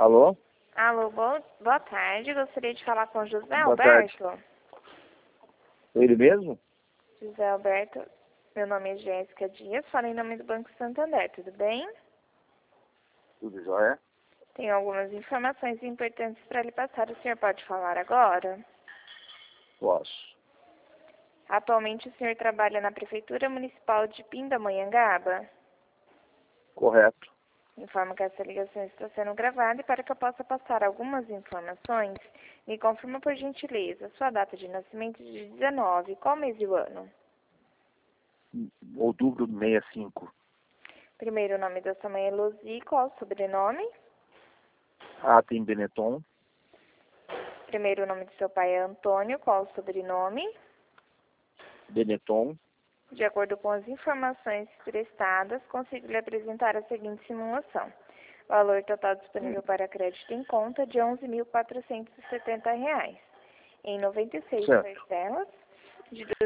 Alô? Alô, boa tarde. Gostaria de falar com o José Boa tarde. Alberto. Ele mesmo? José Alberto, meu nome é Jéssica Dias, falo em nome do Banco Santander, tudo bem? Tudo jóia? Tenho algumas informações importantes para lhe passar. O senhor pode falar agora? Posso. Atualmente o senhor trabalha na Prefeitura Municipal de Pindamonhangaba? Correto. Informo que essa ligação está sendo gravada e para que eu possa passar algumas informações, me confirma por gentileza sua data de nascimento de 19, qual mês e o ano? Outubro de 65. Primeiro nome da sua mãe é Lozi, qual o sobrenome? Tem Benetton. Primeiro nome do seu pai é Antônio, qual o sobrenome? Benetton. De acordo com as informações prestadas, consigo lhe apresentar a seguinte simulação. Valor total disponível para crédito em conta de R$ 11.470. Em 96 Certo. parcelas de R$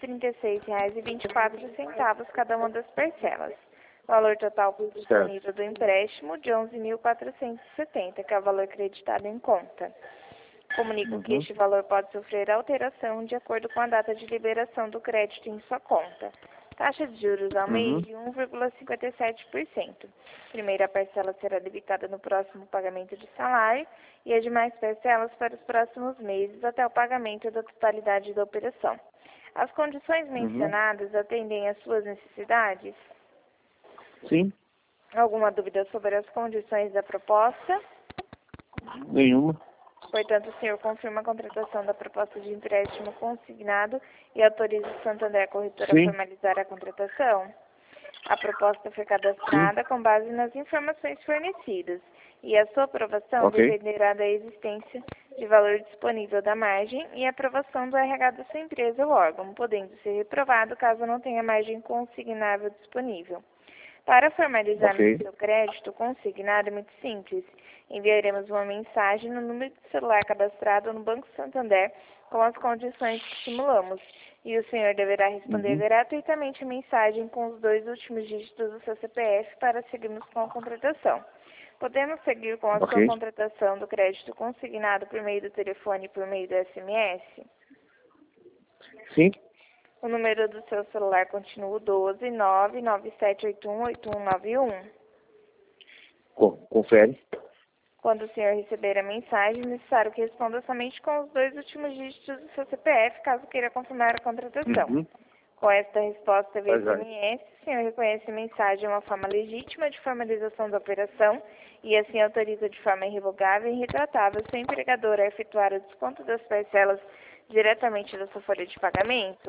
236,24 cada uma das parcelas. Valor total disponível do empréstimo de R$ 11.470, que é o valor acreditado em conta. Comunico que este valor pode sofrer alteração de acordo com a data de liberação do crédito em sua conta. Taxa de juros ao mês de 1,57%. Primeira parcela será debitada no próximo pagamento de salário e as demais parcelas para os próximos meses até o pagamento da totalidade da operação. As condições mencionadas atendem às suas necessidades? Sim. Alguma dúvida sobre as condições da proposta? Nenhuma. Portanto, o senhor confirma a contratação da proposta de empréstimo consignado e autoriza o Santander Corretora a formalizar a contratação? A proposta foi cadastrada com base nas informações fornecidas e a sua aprovação dependerá da existência de valor disponível da margem e a aprovação do RH da sua empresa ou órgão, podendo ser reprovado caso não tenha margem consignável disponível. Para formalizar o seu crédito consignado é muito simples. Enviaremos uma mensagem no número de celular cadastrado no Banco Santander com as condições que simulamos. E o senhor deverá responder gratuitamente a mensagem com os 2 últimos dígitos do seu CPF para seguirmos com a contratação. Podemos seguir com a sua contratação do crédito consignado por meio do telefone e por meio do SMS? Sim. O número do seu celular continua o 12997818191. Confere. Quando o senhor receber a mensagem, é necessário que responda somente com os 2 últimos dígitos do seu CPF, caso queira confirmar a contratação. Com esta resposta via SMS, o senhor reconhece a mensagem uma forma legítima de formalização da operação e assim autoriza de forma irrevogável e irretratável seu empregador a efetuar o desconto das parcelas diretamente da sua folha de pagamento?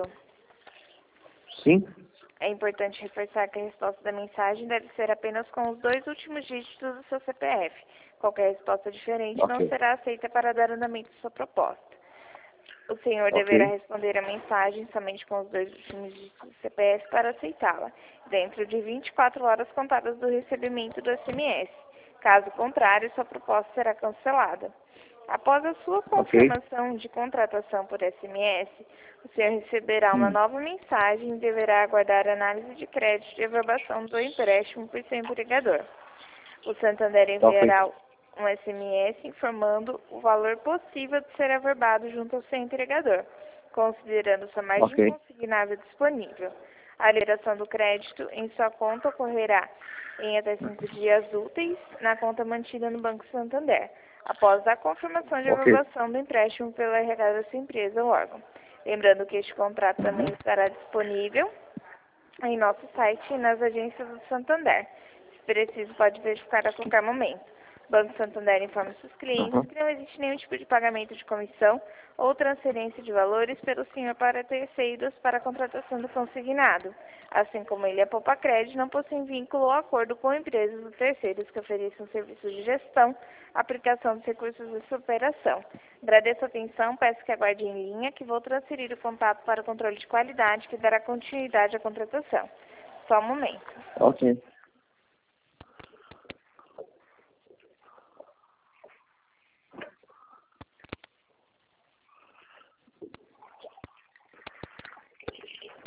Sim. É importante reforçar que a resposta da mensagem deve ser apenas com os 2 últimos dígitos do seu CPF. Qualquer resposta diferente não será aceita para dar andamento à sua proposta. O senhor deverá responder a mensagem somente com os 2 últimos dígitos do CPF para aceitá-la, dentro de 24 horas contadas do recebimento do SMS. Caso contrário, sua proposta será cancelada. Após a sua confirmação de contratação por SMS, o senhor receberá uma nova mensagem e deverá aguardar a análise de crédito e aprovação do empréstimo por seu empregador. O Santander enviará um SMS informando o valor possível de ser averbado junto ao seu empregador, considerando sua margem consignável disponível. A liberação do crédito em sua conta ocorrerá em até 5 dias úteis na conta mantida no Banco Santander, após a confirmação de aprovação do empréstimo pelo RH da sua empresa ou órgão. Lembrando que este contrato também estará disponível em nosso site e nas agências do Santander. Se preciso, pode verificar a qualquer momento. O Banco Santander informa seus clientes que não existe nenhum tipo de pagamento de comissão ou transferência de valores pelo senhor para terceiros para a contratação do consignado. Assim como ele, a Poupa Crédito não possui vínculo ou acordo com empresas ou terceiros que ofereçam serviços de gestão, aplicação dos recursos de sua operação. Agradeço a atenção, peço que aguarde em linha que vou transferir o contato para o controle de qualidade que dará continuidade à contratação. Só um momento.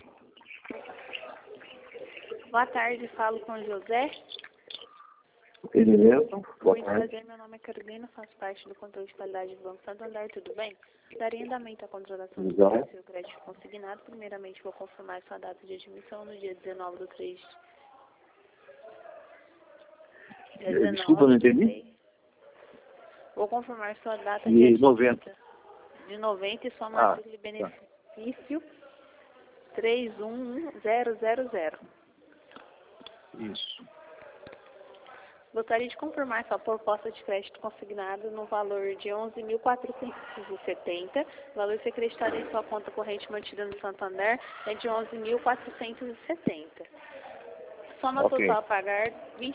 Boa tarde, falo com o José. Ele mesmo? Boa Muito tarde. prazer, meu nome é Carolina, faço parte do controle de qualidade do Banco Santander, tudo bem? Daria andamento à contratação do Exato. seu crédito consignado. Primeiramente, vou confirmar sua data de admissão no dia 19 do 3. Dia 19 Desculpa, não do entendi. 3. Vou confirmar sua data de De admissão 90. de 90 e sua Ah, matrícula de tá. benefício 311000. Isso. Gostaria de confirmar sua proposta de crédito consignado no valor de 11.470. O valor a ser creditado em sua conta corrente mantida no Santander é de 11.470. Soma Ok. total a pagar R$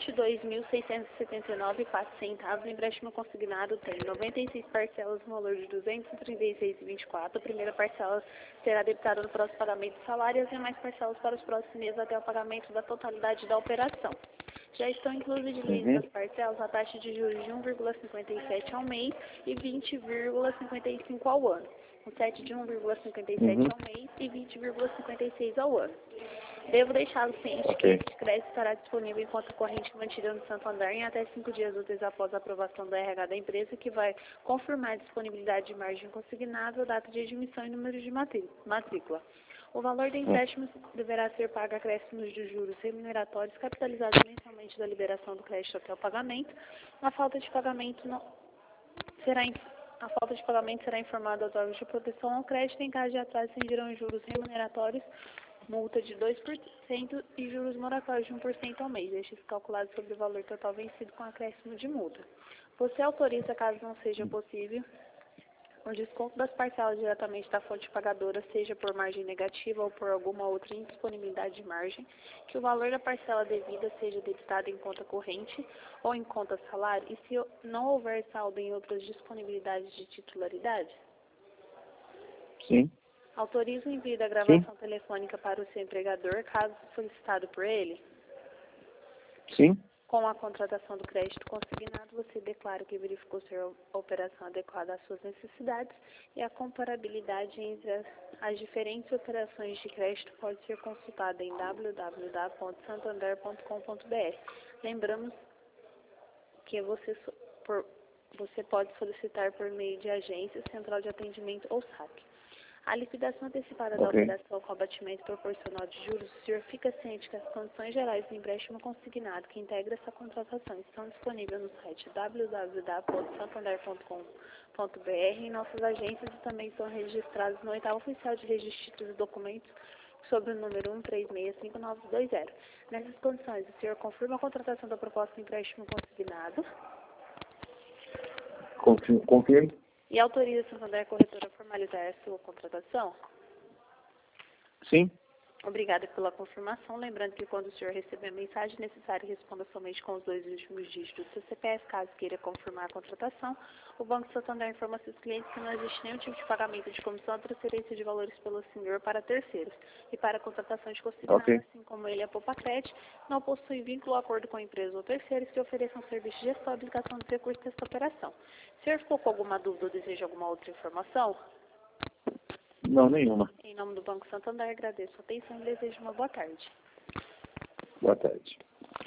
22.679,04. O empréstimo consignado tem 96 parcelas no valor de R$ 236,24. A primeira parcela será debitada no próximo pagamento de salário e as demais parcelas para os próximos meses até o pagamento da totalidade da operação. Já estão incluídas nas parcelas a taxa de juros de 1,57 ao mês e 20,55 ao ano. O sete de 1,57 ao mês e 20,56 ao ano. Devo deixá-lo ciente que Ok. este crédito estará disponível em conta corrente mantida no Santander em até 5 dias úteis após a aprovação do RH da empresa, que vai confirmar a disponibilidade de margem consignável, data de admissão e número de matrícula. O valor do empréstimo deverá ser pago a acréscimos de juros remuneratórios capitalizados mensalmente da liberação do crédito até o pagamento. A falta de pagamento será informada aos órgãos de proteção ao crédito. Em caso de atraso, incidirão juros remuneratórios, multa de 2% e juros moratórios de 1% ao mês. Estes calculados sobre o valor total vencido com acréscimo de multa. Você autoriza, caso não seja possível, o desconto das parcelas diretamente da fonte pagadora, seja por margem negativa ou por alguma outra indisponibilidade de margem, que o valor da parcela devida seja debitado em conta corrente ou em conta salário, e se não houver saldo em outras disponibilidades de titularidade? Sim. Autoriza o envio da gravação telefônica para o seu empregador, caso solicitado por ele? Sim. Com a contratação do crédito consignado, você declara que verificou ser a operação adequada às suas necessidades e a comparabilidade entre as diferentes operações de crédito pode ser consultada em www.santander.com.br. Lembramos que você pode solicitar por meio de agência, central de atendimento ou saque. A liquidação antecipada da operação com abatimento proporcional de juros, o senhor fica ciente que as condições gerais do empréstimo consignado que integra essa contratação estão disponíveis no site www.santander.com.br em nossas agências e também são registrados no 8º Oficial de Registro de Títulos e Documentos sob o número 1365920. Nessas condições, o senhor confirma a contratação da proposta de empréstimo consignado? Confirmo. E autoriza a Santander Corretora a formalizar a sua contratação? Sim. Obrigada pela confirmação. Lembrando que quando o senhor receber a mensagem, é necessário responder somente com os 2 últimos dígitos do seu CPF, caso queira confirmar a contratação. O Banco Santander informa seus clientes que não existe nenhum tipo de pagamento de comissão ou transferência de valores pelo senhor para terceiros. E para a contratação de consignado, assim como ele, a Poupa-Crédito, não possui vínculo ou acordo com a empresa ou terceiros que ofereçam serviço de gestão e aplicação dos recursos desta operação. O senhor ficou com alguma dúvida ou deseja alguma outra informação? Não, nenhuma. Em nome do Banco Santander, agradeço a atenção e desejo uma boa tarde. Boa tarde.